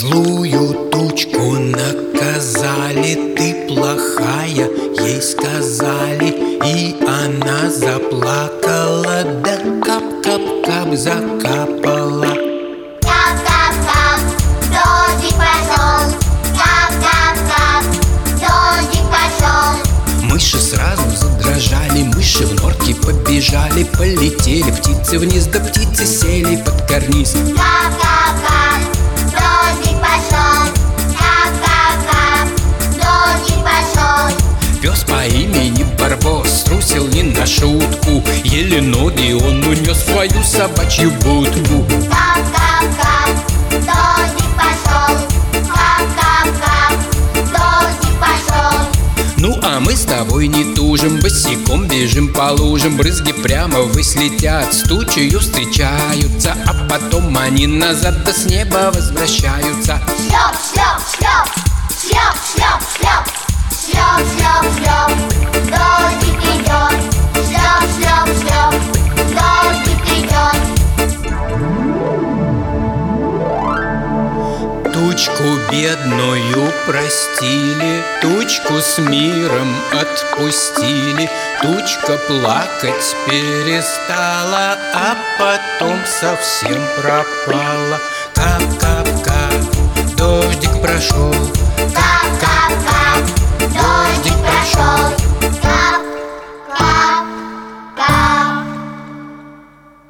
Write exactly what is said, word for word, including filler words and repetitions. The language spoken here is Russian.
Злую тучку наказали, ты плохая, ей сказали, и она заплакала, да кап-кап-кап закапала. Кап-кап-кап, дождик пошел, кап-кап-кап, дождик пошел. Мыши сразу задрожали, мыши в норке побежали, полетели птицы вниз, да птицы сели под карниз. Кап-кап-кап, дождик пошел, кап-кап-кап, дождик пошел. Пес по имени Барбос струсил не на шутку, еле ноги он унес в свою собачью будку. Кап-кап-кап, дождик пошел, кап-кап-кап, дождик пошел. Ну а мы с тобой не тужим, босиком бежим по лужам, брызги прямо ввысь летят, с тучею встречаются, а потом они назад да с неба возвращаются. Шлеп, шлеп, шлеп, шлеп, шлеп, шлеп, шлеп, шлеп, шлеп, дождик идет, шлеп, шлеп, шлеп, дождик идет. Тучку бедную простили, тучку с миром отпустили, тучка плакать перестала, а потом совсем пропала.